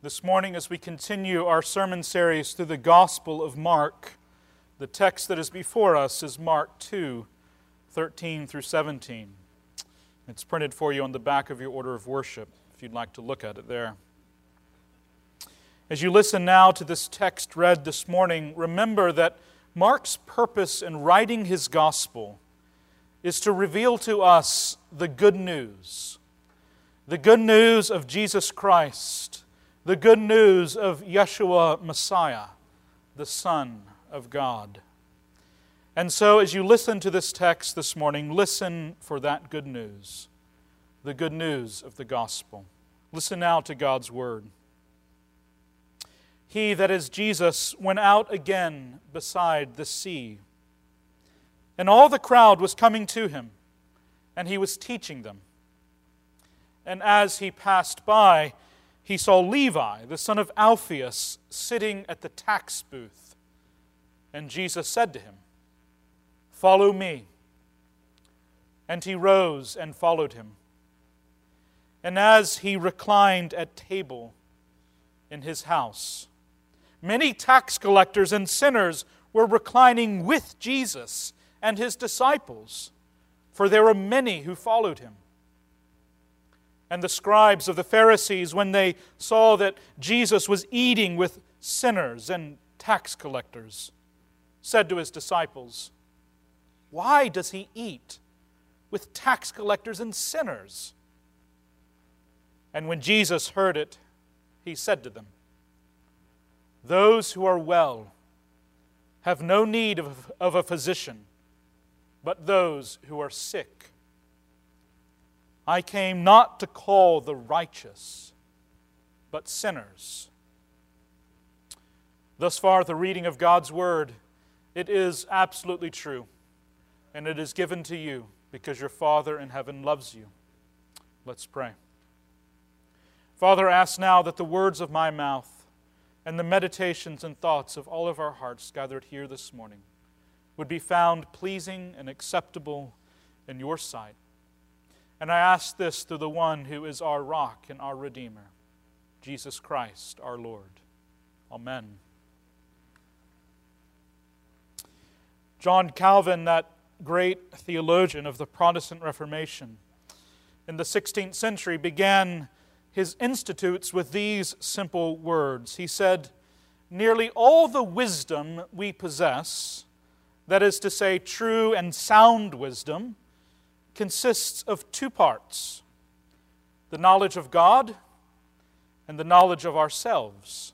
This morning, as we continue our sermon series through the Gospel of Mark, the text that is before us is Mark 2, 13 through 17. It's printed for you on the back of your order of worship, if you'd like to look at it there. As you listen now to this text read this morning, remember that Mark's purpose in writing his Gospel is to reveal to us the good news of Jesus Christ, the good news of Yeshua Messiah, the Son of God. And so as you listen to this text this morning, listen for that good news, the good news of the gospel. Listen now to God's word. He, that is Jesus, went out again beside the sea, and all the crowd was coming to him, and he was teaching them. And as he passed by, he saw Levi, the son of Alphaeus, sitting at the tax booth. And Jesus said to him, "Follow me." And he rose and followed him. And as he reclined at table in his house, many tax collectors and sinners were reclining with Jesus and his disciples, for there were many who followed him. And the scribes of the Pharisees, when they saw that Jesus was eating with sinners and tax collectors, said to his disciples, "Why does he eat with tax collectors and sinners?" And when Jesus heard it, he said to them, "Those who are well have no need of a physician, but those who are sick. I came not to call the righteous, but sinners." Thus far, the reading of God's Word, it is absolutely true, and it is given to you because your Father in heaven loves you. Let's pray. Father, I ask now that the words of my mouth and the meditations and thoughts of all of our hearts gathered here this morning would be found pleasing and acceptable in your sight. And I ask this through the one who is our rock and our Redeemer, Jesus Christ, our Lord. Amen. John Calvin, that great theologian of the Protestant Reformation, in the 16th century began his Institutes with these simple words. He said, "Nearly all the wisdom we possess, that is to say, true and sound wisdom, consists of two parts: the knowledge of God and the knowledge of ourselves.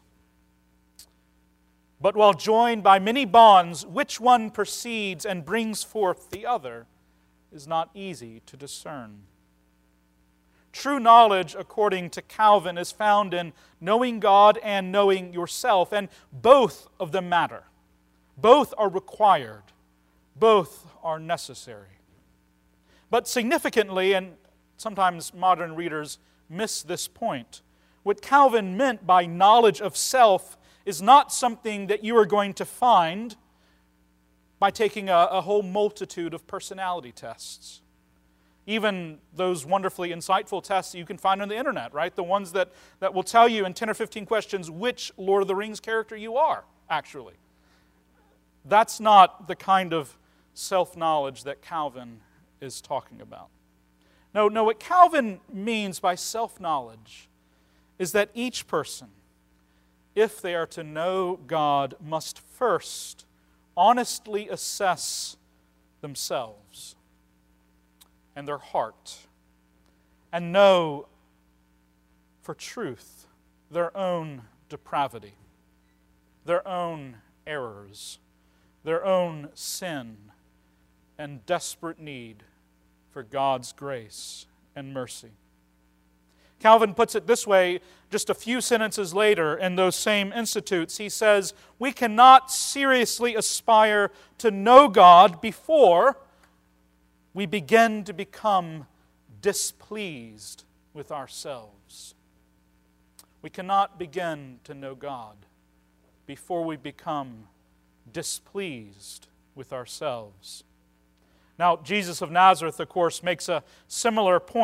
But while joined by many bonds, which one precedes and brings forth the other is not easy to discern. True knowledge, according to Calvin, is found in knowing God and knowing yourself, and both of them matter. Both are required. Both are necessary. But significantly, and sometimes modern readers miss this point, what Calvin meant by knowledge of self is not something that you are going to find by taking a whole multitude of personality tests. Even those wonderfully insightful tests that you can find on the internet, right? The ones that will tell you in 10 or 15 questions which Lord of the Rings character you are, actually. That's not the kind of self-knowledge that Calvin is talking about. No, what Calvin means by self-knowledge is that each person, if they are to know God, must first honestly assess themselves and their heart and know for truth their own depravity, their own errors, their own sin, and desperate need for God's grace and mercy. Calvin puts it this way just a few sentences later in those same Institutes. He says, "We cannot seriously aspire to know God before we begin to become displeased with ourselves." We cannot begin to know God before we become displeased with ourselves. Now, Jesus of Nazareth, of course, makes a similar point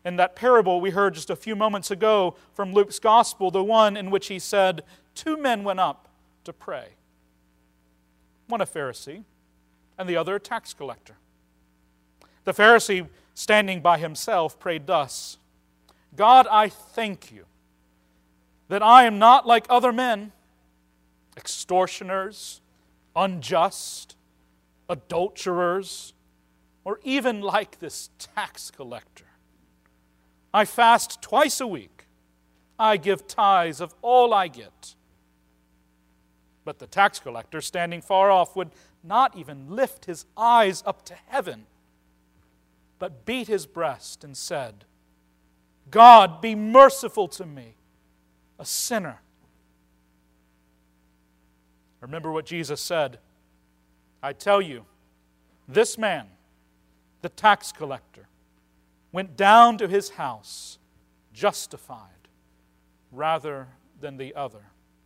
In that parable we heard just a few moments ago from Luke's Gospel, the one in which he said, 2 men went up to pray. One a Pharisee, and the other a tax collector. The Pharisee, standing by himself, prayed thus, God, I thank you that I am not like other men, extortioners, unjust, adulterers, or even like this tax collector. I fast twice a week. I give tithes of all I get. But the tax collector, standing far off, would not even lift his eyes up to heaven, but beat his breast and said, God, be merciful to me, a sinner. Remember what Jesus said. I tell you, this man, the tax collector, went down to his house justified rather than the other.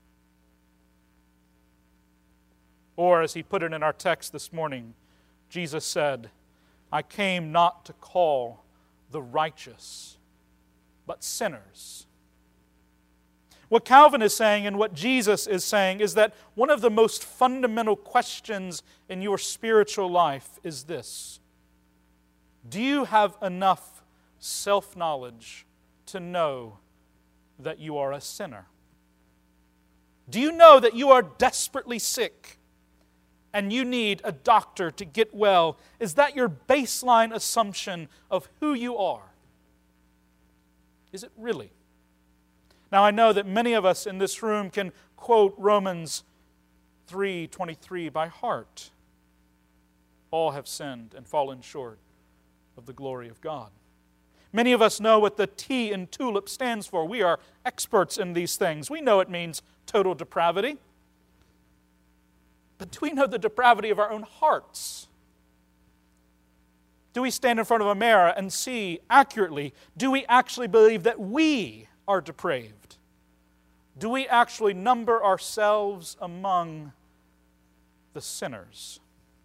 Or, as he put it in our text this morning, Jesus said, I came not to call the righteous, but sinners. What Calvin is saying and what Jesus is saying is that one of the most fundamental questions in your spiritual life is this. Do you have enough self-knowledge to know that you are a sinner? Do you know that you are desperately sick and you need a doctor to get well? Is that your baseline assumption of who you are? Is it really? Now, I know that many of us in this room can quote Romans 3:23 by heart. All have sinned and fallen short of the glory of God. Many of us know what the T in TULIP stands for. We are experts in these things. We know it means total depravity. But do we know the depravity of our own hearts? Do we stand in front of a mirror and see accurately? Do we actually believe that we are depraved? Do we actually number ourselves among the sinners?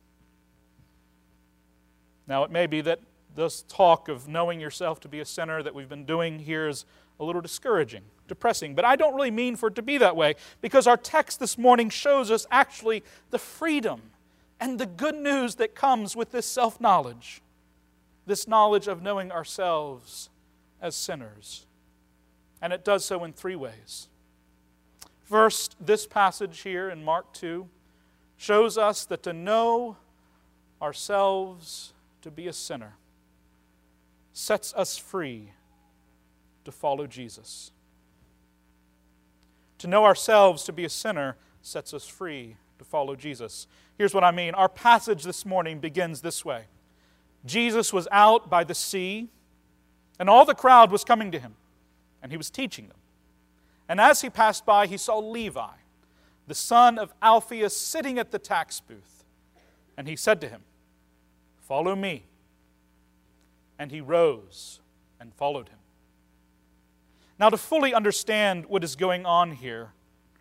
Now, it may be that this talk of knowing yourself to be a sinner that we've been doing here is a little discouraging, depressing, but I don't really mean for it to be that way, because our text this morning shows us actually the freedom and the good news that comes with this self-knowledge, this knowledge of knowing ourselves as sinners. And it does so in 3 ways. First, this passage here in Mark 2 shows us that to know ourselves to be a sinner sets us free to follow Jesus. To know ourselves to be a sinner sets us free to follow Jesus. Here's what I mean. Our passage this morning begins this way. Jesus was out by the sea, and all the crowd was coming to him, and he was teaching them. And as he passed by, he saw Levi, the son of Alphaeus, sitting at the tax booth. And he said to him, "Follow me." And he rose and followed him. Now, to fully understand what is going on here,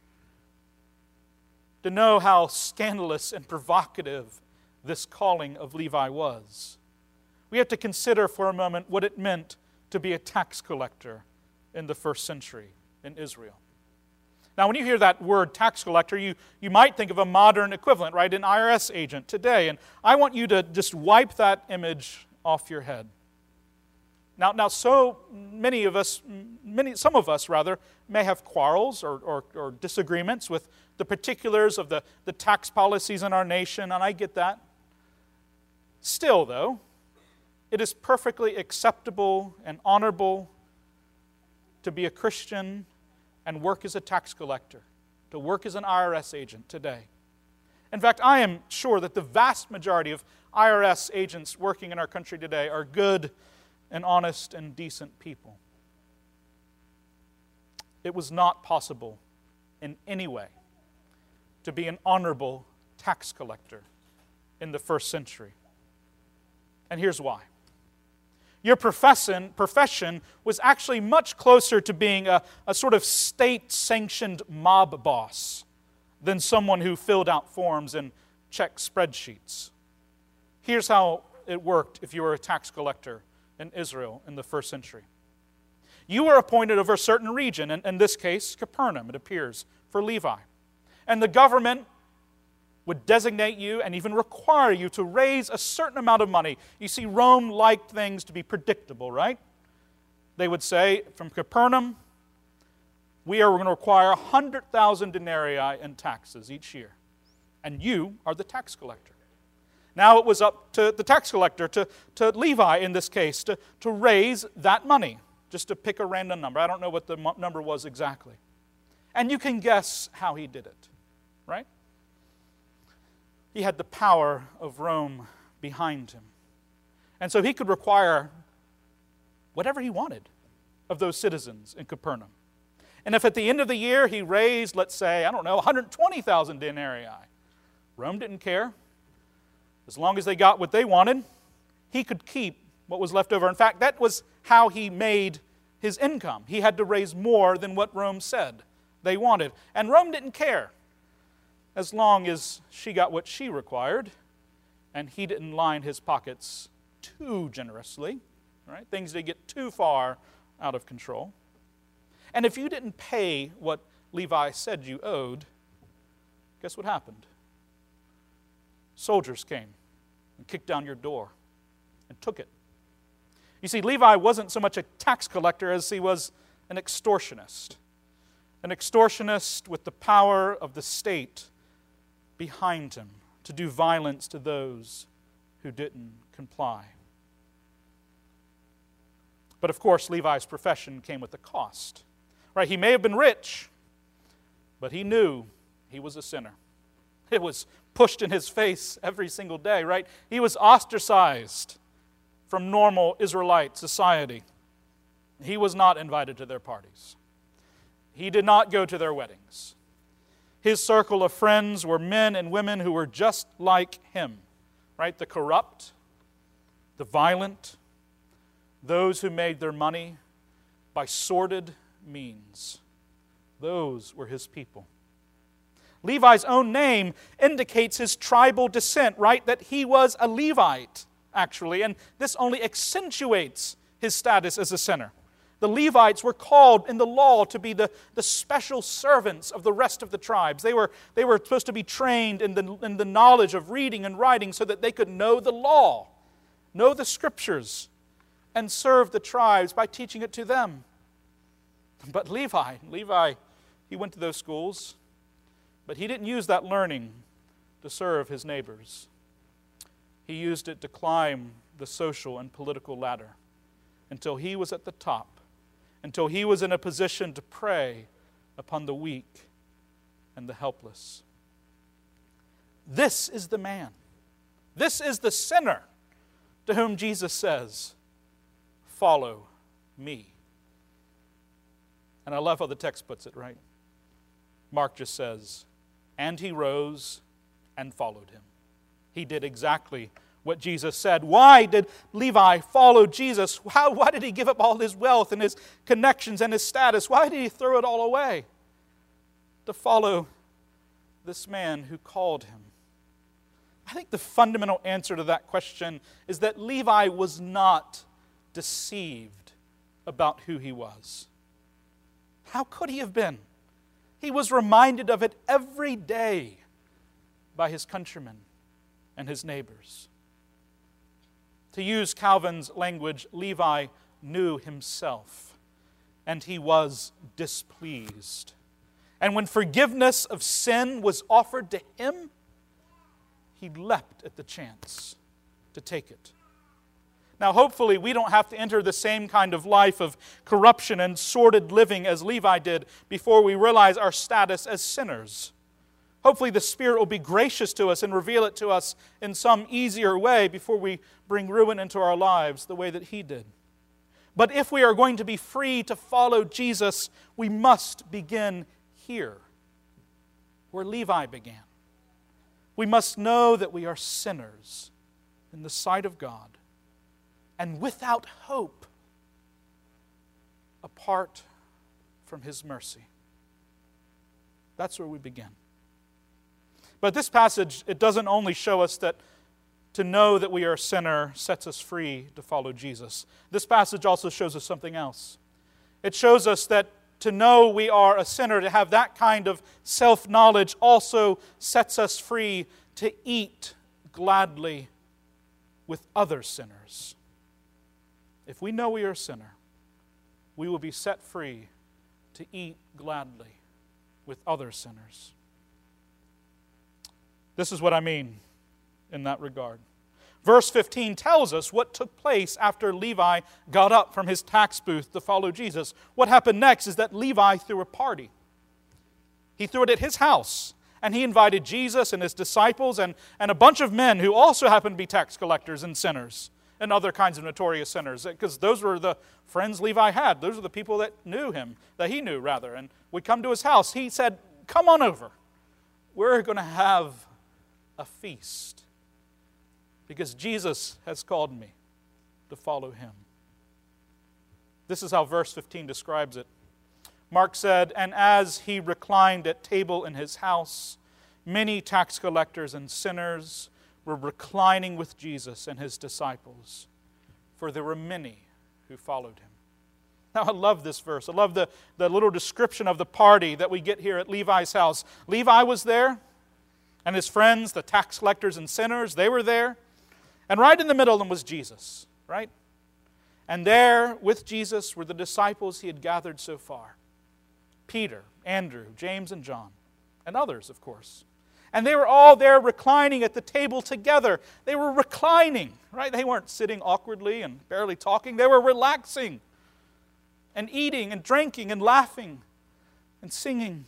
to know how scandalous and provocative this calling of Levi was, we have to consider for a moment what it meant to be a tax collector in the first century in Israel. Now, when you hear that word tax collector, you might think of a modern equivalent, right? An IRS agent today. And I want you to just wipe that image off your head. Now, so many of us, some of us rather, may have quarrels or disagreements with the particulars of the tax policies in our nation, and I get that. Still, though, it is perfectly acceptable and honorable to be a Christian and work as a tax collector, to work as an IRS agent today. In fact, I am sure that the vast majority of IRS agents working in our country today are good and honest and decent people. It was not possible in any way to be an honorable tax collector in the first century. And here's why. Your profession was actually much closer to being a sort of state-sanctioned mob boss than someone who filled out forms and checked spreadsheets. Here's how it worked if you were a tax collector in Israel in the first century. You were appointed over a certain region, in this case, Capernaum, it appears, for Levi. And the government would designate you and even require you to raise a certain amount of money. You see, Rome liked things to be predictable, right? They would say, from Capernaum, we are going to require 100,000 denarii in taxes each year. And you are the tax collector. Now it was up to the tax collector, to Levi in this case, to raise that money. Just to pick a random number. I don't know what the number was exactly. And you can guess how he did it, right? He had the power of Rome behind him. And so he could require whatever he wanted of those citizens in Capernaum. And if at the end of the year he raised, let's say, 120,000 denarii, Rome didn't care. As long as they got what they wanted, he could keep what was left over. In fact, that was how he made his income. He had to raise more than what Rome said they wanted. And Rome didn't care as long as she got what she required and he didn't line his pockets too generously. Right? Things didn't get too far out of control. And if you didn't pay what Levi said you owed, guess what happened? Soldiers came and kicked down your door and took it. You see, Levi wasn't so much a tax collector as he was an extortionist. An extortionist with the power of the state behind him to do violence to those who didn't comply. But of course, Levi's profession came with a cost. Right? He may have been rich, but he knew he was a sinner. It was pushed in his face every single day, right? He was ostracized from normal Israelite society. He was not invited to their parties. He did not go to their weddings. His circle of friends were men and women who were just like him, right? The corrupt, the violent, those who made their money by sordid means. Those were his people. Levi's own name indicates his tribal descent, right? That he was a Levite, actually, and this only accentuates his status as a sinner. The Levites were called in the law to be the special servants of the rest of the tribes. They were supposed to be trained in the knowledge of reading and writing so that they could know the law, know the scriptures, and serve the tribes by teaching it to them. But Levi, he went to those schools, but he didn't use that learning to serve his neighbors. He used it to climb the social and political ladder until he was at the top, until he was in a position to prey upon the weak and the helpless. This is the man. This is the sinner to whom Jesus says, "Follow me." And I love how the text puts it, right? Mark just says, "And he rose and followed him." He did exactly what Jesus said. Why did Levi follow Jesus? Why did he give up all his wealth and his connections and his status? Why did he throw it all away? To follow this man who called him. I think the fundamental answer to that question is that Levi was not deceived about who he was. How could he have been? He was reminded of it every day by his countrymen and his neighbors. To use Calvin's language, Levi knew himself, and he was displeased. And when forgiveness of sin was offered to him, he leapt at the chance to take it. Now, hopefully, we don't have to enter the same kind of life of corruption and sordid living as Levi did before we realize our status as sinners. Hopefully, the Spirit will be gracious to us and reveal it to us in some easier way before we bring ruin into our lives the way that He did. But if we are going to be free to follow Jesus, we must begin here, where Levi began. We must know that we are sinners in the sight of God and without hope apart from His mercy. That's where we begin. But this passage, it doesn't only show us that to know that we are a sinner sets us free to follow Jesus. This passage also shows us something else. It shows us that to know we are a sinner, to have that kind of self-knowledge, also sets us free to eat gladly with other sinners. If we know we are a sinner, we will be set free to eat gladly with other sinners. This is what I mean in that regard. Verse 15 tells us what took place after Levi got up from his tax booth to follow Jesus. What happened next is that Levi threw a party. He threw it at his house, and he invited Jesus and his disciples and a bunch of men who also happened to be tax collectors and sinners and other kinds of notorious sinners, because those were the friends Levi had. Those were the people that knew him, that he knew rather, and would come to his house. He said, "Come on over. We're going to have a feast, because Jesus has called me to follow him." This is how verse 15 describes it. Mark said, "And as he reclined at table in his house, many tax collectors and sinners were reclining with Jesus and his disciples, for there were many who followed him." Now, I love this verse. I love the little description of the party that we get here at Levi's house. Levi was there, and his friends, the tax collectors and sinners, they were there. And right in the middle of them was Jesus, right? And there with Jesus were the disciples he had gathered so far. Peter, Andrew, James, and John, and others, of course. And they were all there reclining at the table together. They were reclining, right? They weren't sitting awkwardly and barely talking. They were relaxing and eating and drinking and laughing and singing.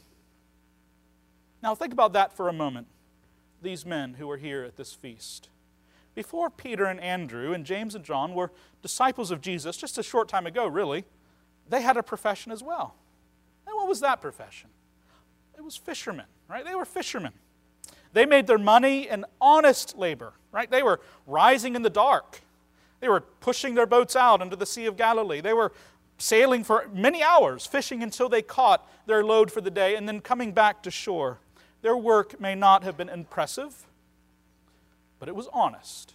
Now think about that for a moment, these men who were here at this feast. Before Peter and Andrew and James and John were disciples of Jesus, just a short time ago, really, they had a profession as well. And what was that profession? It was fishermen, right? They were fishermen. They made their money in honest labor, right? They were rising in the dark. They were pushing their boats out into the Sea of Galilee. They were sailing for many hours, fishing until they caught their load for the day, and then coming back to shore. Their work may not have been impressive, but it was honest.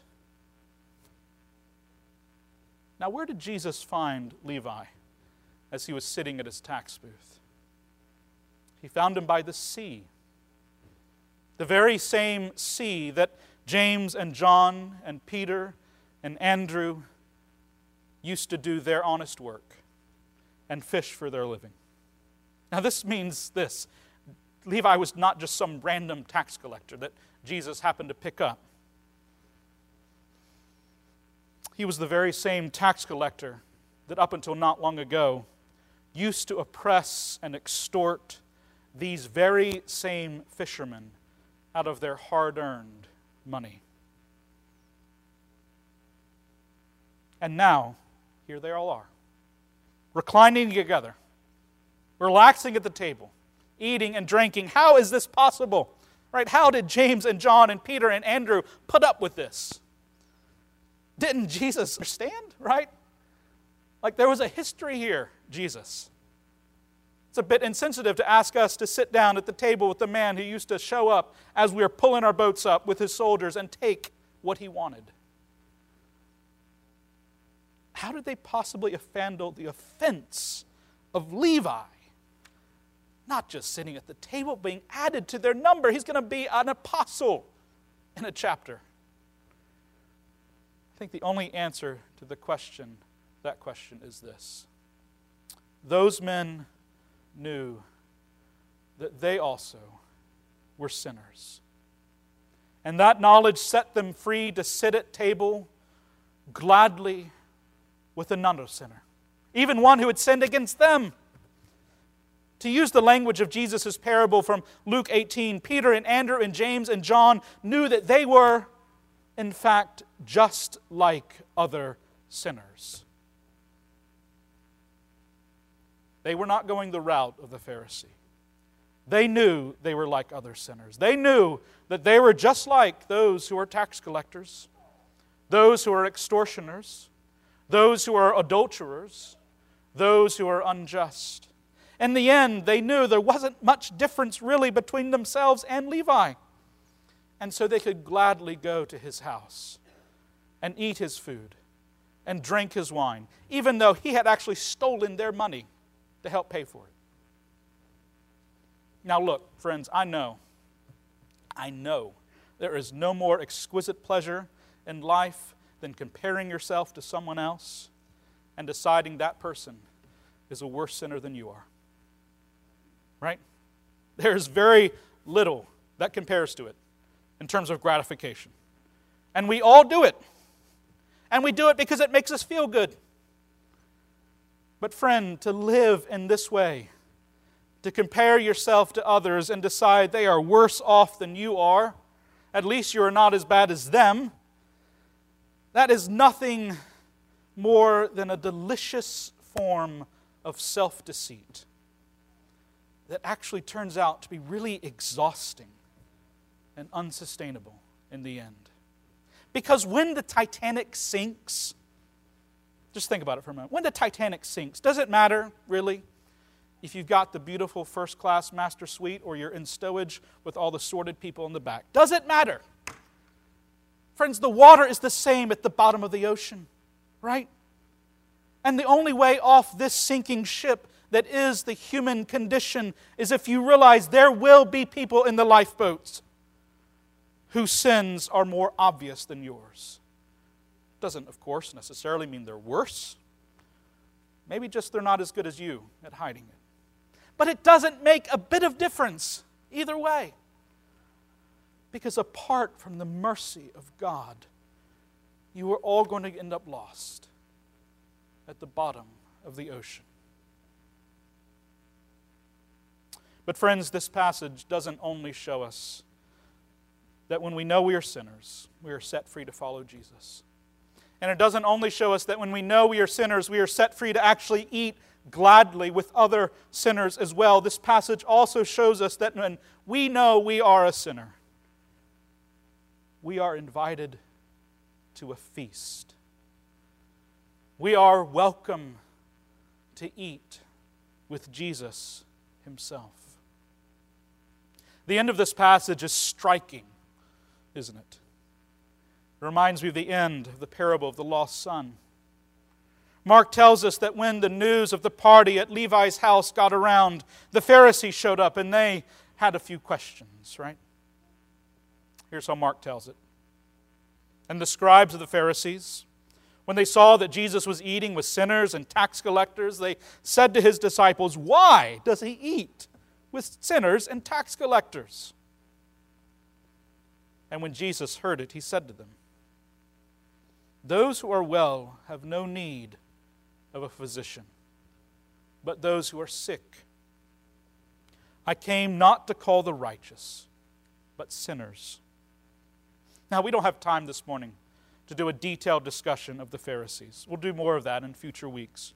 Now, where did Jesus find Levi as he was sitting at his tax booth? He found him by the sea. The very same sea that James and John and Peter and Andrew used to do their honest work and fish for their living. Now this means this. Levi was not just some random tax collector that Jesus happened to pick up. He was the very same tax collector that up until not long ago used to oppress and extort these very same fishermen out of their hard-earned money. And now, here they all are, reclining together, relaxing at the table, eating and drinking. How is this possible? Right? How did James and John and Peter and Andrew put up with this? Didn't Jesus understand, right? Like there was a history here, Jesus. It's a bit insensitive to ask us to sit down at the table with the man who used to show up as we were pulling our boats up with his soldiers and take what he wanted. How did they possibly have handled the offense of Levi? Not just sitting at the table, being added to their number. He's going to be an apostle in a chapter. I think the only answer to that question is this. Those men knew that they also were sinners. And that knowledge set them free to sit at table gladly with another sinner, even one who had sinned against them. To use the language of Jesus' parable from Luke 18, Peter and Andrew and James and John knew that they were, in fact, just like other sinners. They were not going the route of the Pharisee. They knew they were like other sinners. They knew that they were just like those who are tax collectors, those who are extortioners, those who are adulterers, those who are unjust. In the end, they knew there wasn't much difference really between themselves and Levi. And so they could gladly go to his house and eat his food and drink his wine, even though he had actually stolen their money to help pay for it. Now look, friends, I know there is no more exquisite pleasure in life than comparing yourself to someone else and deciding that person is a worse sinner than you are. Right? There's very little that compares to it in terms of gratification. And we all do it. And we do it because it makes us feel good. But friend, to live in this way, to compare yourself to others and decide they are worse off than you are, at least you are not as bad as them, that is nothing more than a delicious form of self-deceit that actually turns out to be really exhausting and unsustainable in the end. Because when the Titanic sinks, just think about it for a moment. When the Titanic sinks, does it matter, really, if you've got the beautiful first-class master suite or you're in stowage with all the sordid people in the back? Does it matter? Friends, the water is the same at the bottom of the ocean, right? And the only way off this sinking ship that is the human condition is if you realize there will be people in the lifeboats whose sins are more obvious than yours. Doesn't, of course, necessarily mean they're worse. Maybe just they're not as good as you at hiding it. But it doesn't make a bit of difference either way. Because apart from the mercy of God, you are all going to end up lost at the bottom of the ocean. But friends, this passage doesn't only show us that when we know we are sinners, we are set free to follow Jesus. And it doesn't only show us that when we know we are sinners, we are set free to actually eat gladly with other sinners as well. This passage also shows us that when we know we are a sinner, we are invited to a feast. We are welcome to eat with Jesus himself. The end of this passage is striking, isn't it? It reminds me of the end of the parable of the lost son. Mark tells us that when the news of the party at Levi's house got around, the Pharisees showed up and they had a few questions, right? Here's how Mark tells it. And the scribes of the Pharisees, when they saw that Jesus was eating with sinners and tax collectors, they said to his disciples, "Why does he eat with sinners and tax collectors?" And when Jesus heard it, he said to them, "Those who are well have no need of a physician, but those who are sick. I came not to call the righteous, but sinners." Now, we don't have time this morning to do a detailed discussion of the Pharisees. We'll do more of that in future weeks.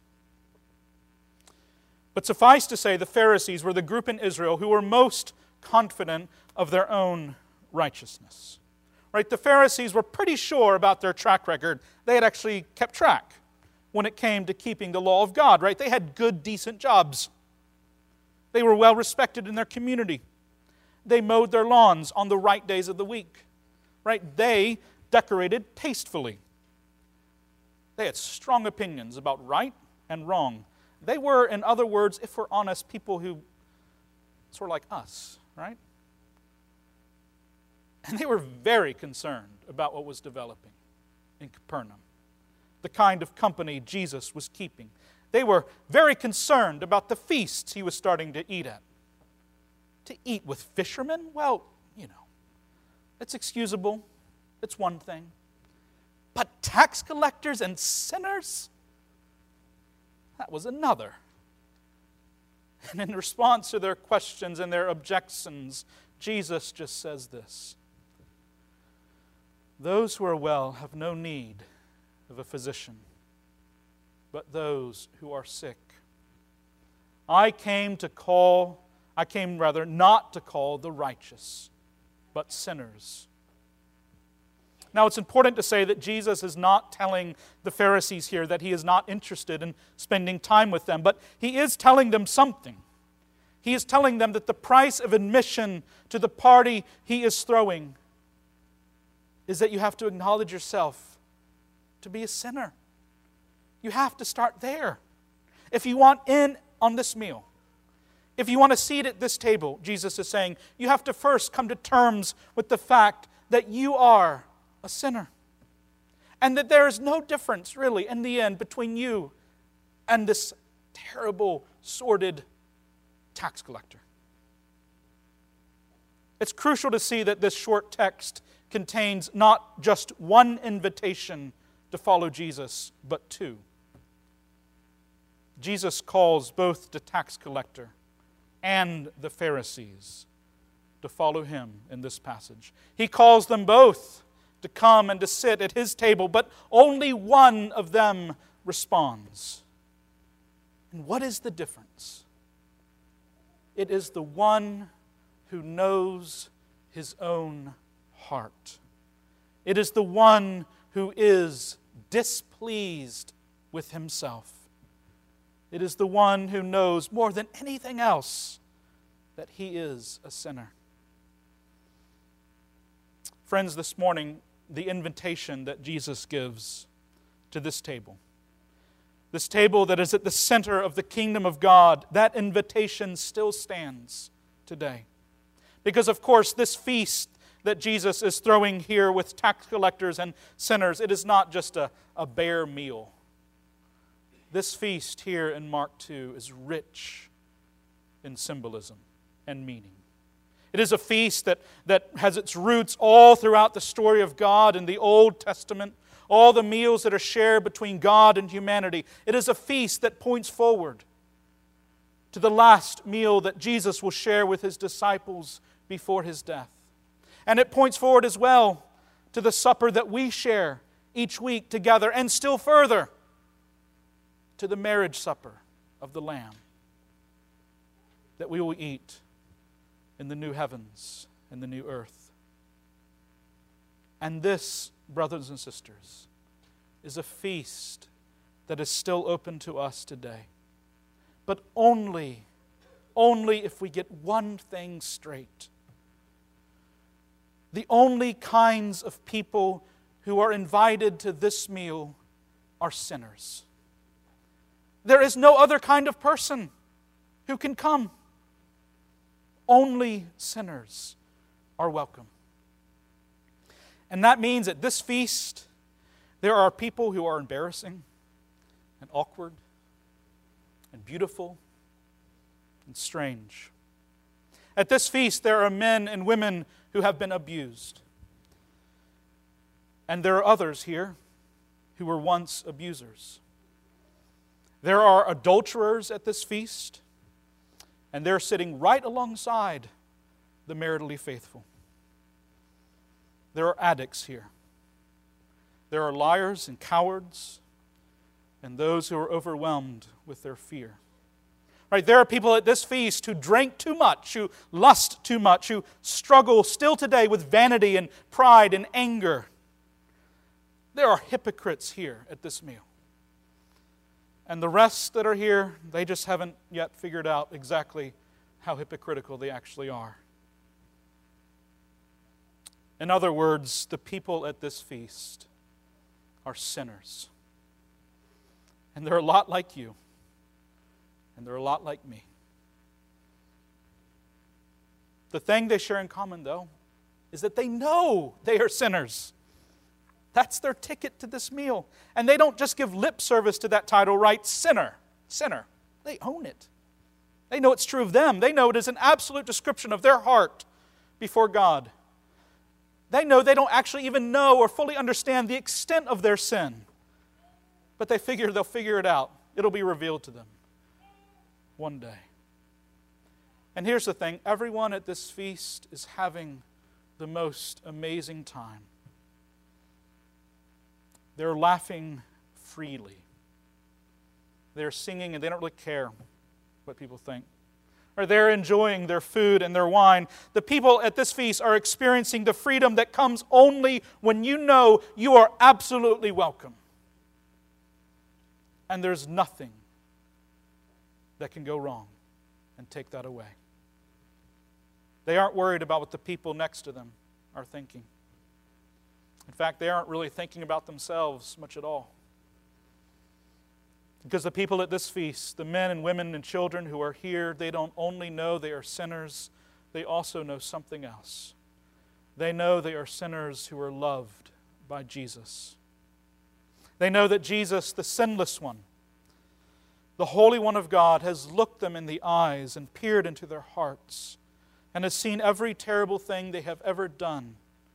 But suffice to say, the Pharisees were the group in Israel who were most confident of their own righteousness. Right? The Pharisees were pretty sure about their track record. They had actually kept track when it came to keeping the law of God, right? They had good, decent jobs. They were well respected in their community. They mowed their lawns on the right days of the week, right? They decorated tastefully. They had strong opinions about right and wrong. They were, in other words, if we're honest, people who sort of like us, right? And they were very concerned about what was developing in Capernaum, the kind of company Jesus was keeping. They were very concerned about the feasts he was starting to eat at. To eat with fishermen? Well, it's excusable. It's one thing. But tax collectors and sinners? That was another. And in response to their questions and their objections, Jesus just says this: "Those who are well have no need of a physician, but those who are sick. I came not to call the righteous, but sinners." Now, it's important to say that Jesus is not telling the Pharisees here that he is not interested in spending time with them, but he is telling them something. He is telling them that the price of admission to the party he is throwing is that you have to acknowledge yourself to be a sinner. You have to start there. If you want in on this meal, if you want a seat at this table, Jesus is saying, you have to first come to terms with the fact that you are a sinner. And that there is no difference, really, in the end, between you and this terrible, sordid tax collector. It's crucial to see that this short text contains not just one invitation to follow Jesus, but two. Jesus calls both the tax collector and the Pharisees to follow him in this passage. He calls them both to come and to sit at his table, but only one of them responds. And what is the difference? It is the one who knows his own heart. It is the one who is displeased with himself. It is the one who knows more than anything else that he is a sinner. Friends, this morning, the invitation that Jesus gives to this table that is at the center of the kingdom of God, that invitation still stands today. Because, of course, this feast that Jesus is throwing here with tax collectors and sinners, it is not just a bare meal. This feast here in Mark 2 is rich in symbolism and meaning. It is a feast that has its roots all throughout the story of God in the Old Testament, all the meals that are shared between God and humanity. It is a feast that points forward to the last meal that Jesus will share with his disciples before his death. And it points forward as well to the supper that we share each week together, and still further to the marriage supper of the Lamb that we will eat in the new heavens and the new earth. And this, brothers and sisters, is a feast that is still open to us today. But only if we get one thing straight. The only kinds of people who are invited to this meal are sinners. There is no other kind of person who can come. Only sinners are welcome. And that means at this feast, there are people who are embarrassing and awkward and beautiful and strange. At this feast, there are men and women who have been abused. And there are others here who were once abusers. There are adulterers at this feast, and they're sitting right alongside the maritally faithful. There are addicts here. There are liars and cowards, and those who are overwhelmed with their fear. Right, there are people at this feast who drank too much, who lust too much, who struggle still today with vanity and pride and anger. There are hypocrites here at this meal. And the rest that are here, they just haven't yet figured out exactly how hypocritical they actually are. In other words, the people at this feast are sinners. And they're a lot like you. And they're a lot like me. The thing they share in common, though, is that they know they are sinners. That's their ticket to this meal. And they don't just give lip service to that title, right? Sinner. Sinner. They own it. They know it's true of them. They know it is an absolute description of their heart before God. They know they don't actually even know or fully understand the extent of their sin. But they figure they'll figure it out. It'll be revealed to them one day. And here's the thing. Everyone at this feast is having the most amazing time. They're laughing freely. They're singing and they don't really care what people think. Or they're enjoying their food and their wine. The people at this feast are experiencing the freedom that comes only when you know you are absolutely welcome. And there's nothing that can go wrong and take that away. They aren't worried about what the people next to them are thinking. In fact, they aren't really thinking about themselves much at all. Because the people at this feast, the men and women and children who are here, they don't only know they are sinners, they also know something else. They know they are sinners who are loved by Jesus. They know that Jesus, the sinless one, the Holy One of God, has looked them in the eyes and peered into their hearts and has seen every terrible thing they have ever done.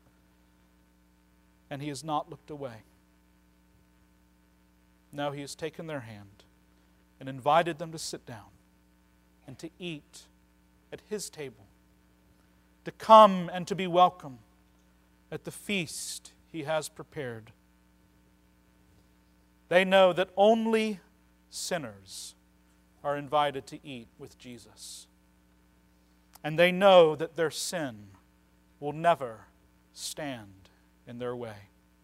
And He has not looked away. No, He has taken their hand and invited them to sit down and to eat at His table, to come and to be welcome at the feast He has prepared. They know that only sinners are invited to eat with Jesus. And they know that their sin will never stand in their way.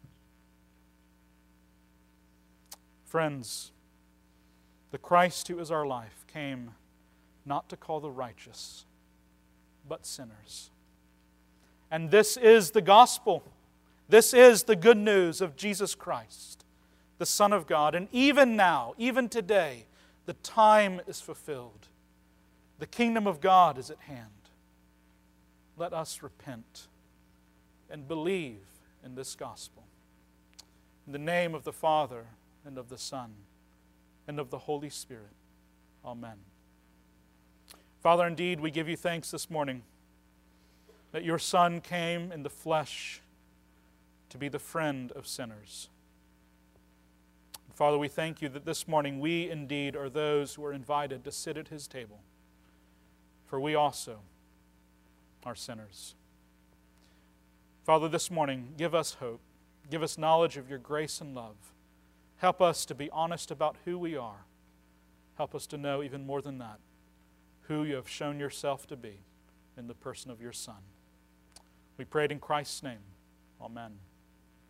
Friends, the Christ who is our life came not to call the righteous, but sinners. And this is the gospel. This is the good news of Jesus Christ, the Son of God. And even now, even today, the time is fulfilled. The kingdom of God is at hand. Let us repent and believe in this gospel. In the name of the Father, and of the Son, and of the Holy Spirit. Amen. Father, indeed, we give You thanks this morning that Your Son came in the flesh to be the friend of sinners. Father, we thank You that this morning we indeed are those who are invited to sit at His table, for we also are sinners. Father, this morning, give us hope. Give us knowledge of Your grace and love. Help us to be honest about who we are. Help us to know even more than that, who You have shown Yourself to be in the person of Your Son. We pray it in Christ's name. Amen.